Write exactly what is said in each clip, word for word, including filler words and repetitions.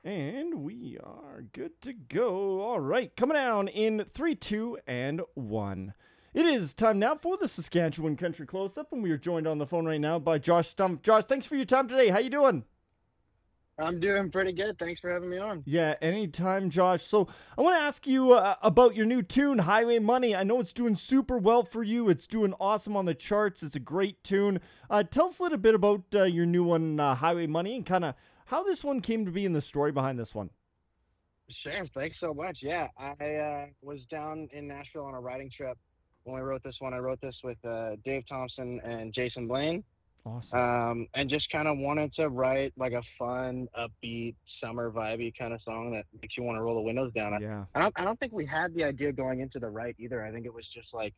And we are good to go. All right, coming down in three, two, and one. It is time now for the Saskatchewan Country Close-Up, and we are joined on the phone right now by Josh Stumpf. Josh, thanks for your time today. How you doing? I'm doing pretty good. Thanks for having me on. Yeah, anytime, Josh. So I want to ask you uh, about your new tune, Highway Money. I know it's doing super well for you. It's doing awesome on the charts. It's a great tune. Uh, tell us a little bit about uh, your new one, uh, Highway Money, and kind of how this one came to be and the story behind this one. Sure. Thanks so much. Yeah, I uh, was down in Nashville on a writing trip when we wrote this one. I wrote this with uh, Dave Thompson and Jason Blaine. Awesome. Um, and just kind of wanted to write like a fun, upbeat, summer vibey kind of song that makes you want to roll the windows down. Yeah. I don't, I don't think we had the idea going into the write either. I think it was just like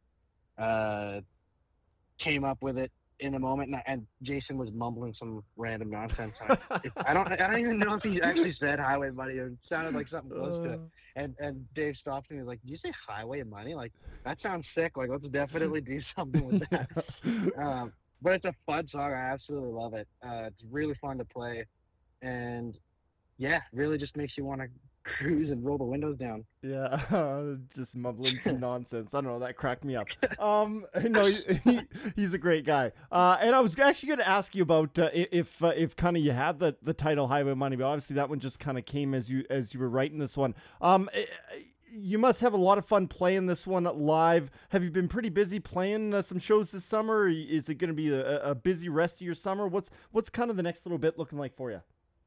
uh, came up with it in the moment, and, and Jason was mumbling some random nonsense. I, I don't, I don't even know if he actually said highway money. It sounded like something close to it. And and Dave stopped me. He was like, "Did you say highway money? Like that sounds sick. Like let's definitely do something with that." um, but it's a fun song. I absolutely love it. Uh, it's really fun to play, and yeah, really just makes you want to cruise and roll the windows down. Yeah, just mumbling some nonsense. I don't know, that cracked me up. Um, no, he, he, he's a great guy. Uh, and I was actually going to ask you about uh, if uh, if kind of you had the, the title Highway Money, but obviously that one just kind of came as you as you were writing this one. Um, you must have a lot of fun playing this one live. Have you been pretty busy playing uh, some shows this summer? Or is it going to be a, a busy rest of your summer? What's what's kind of the next little bit looking like for you?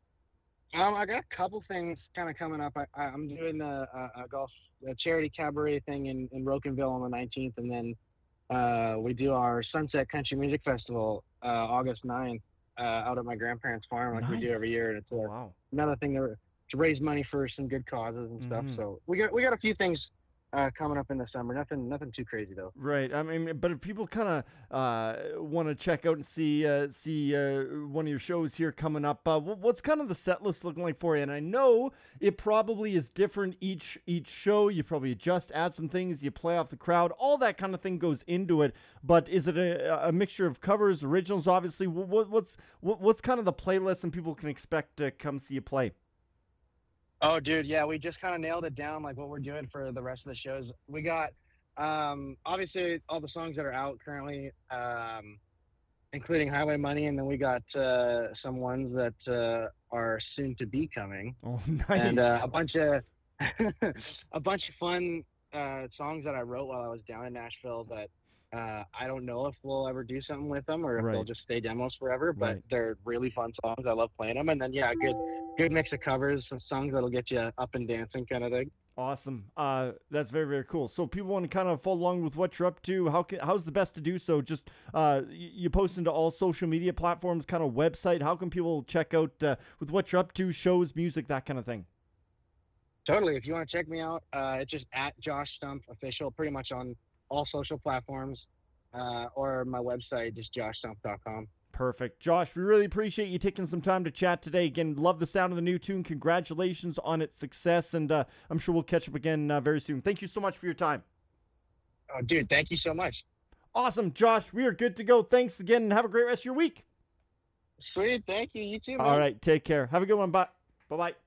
Um, I got a couple things kind of coming up. I, I'm doing a, a, a golf a charity cabaret thing in, in Rocanville on the nineteenth, and then uh, we do our Sunset Country Music Festival uh, August ninth uh, out at my grandparents' farm, like Nice. we do every year. And it's a, Wow. another thing to, to raise money for some good causes and stuff. Mhm. So we got we got a few things uh, coming up in the summer. Nothing nothing too crazy though. Right. I mean, but if people kind of uh, want to check out and see uh, see uh, one of your shows here coming up, uh, wh- what's kind of the set list looking like for you? And I know it probably is different each each show. You probably adjust, add some things, you play off the crowd, all that kind of thing goes into it. But is it a, a mixture of covers, originals? Obviously, what, what's what, what's kind of the playlist and people can expect to come see you play? Oh, dude, yeah, we just kind of nailed it down, like what we're doing for the rest of the shows. We got, um, obviously, all the songs that are out currently, um, including Highway Money, and then we got uh, some ones that uh, are soon to be coming, Oh, and nice. uh, a bunch of a bunch of fun uh, songs that I wrote while I was down in Nashville. But uh, I don't know if we'll ever do something with them or if they'll Right. just stay demos forever. But Right. they're really fun songs. I love playing them, and then yeah, good good mix of covers, some songs that'll get you up and dancing, kind of thing. Awesome. Uh, that's very, very cool. So people want to kind of follow along with what you're up to. How can, how's the best to do so? Just uh, y- you post into all social media platforms, kind of website. How can people check out uh, with what you're up to, shows, music, that kind of thing? Totally. If you want to check me out, uh, it's just at Josh Stump Official, pretty much on all social platforms, uh, or my website, just josh stump dot com. Perfect. Josh, we really appreciate you taking some time to chat today. Again, love the sound of the new tune. Congratulations on its success, and uh, I'm sure we'll catch up again uh, very soon. Thank you so much for your time. Oh, dude, thank you so much. Awesome, Josh. We are good to go. Thanks again, and have a great rest of your week. Sweet. Thank you. You too, man. All right, take care. Have a good one. Bye. Bye-bye.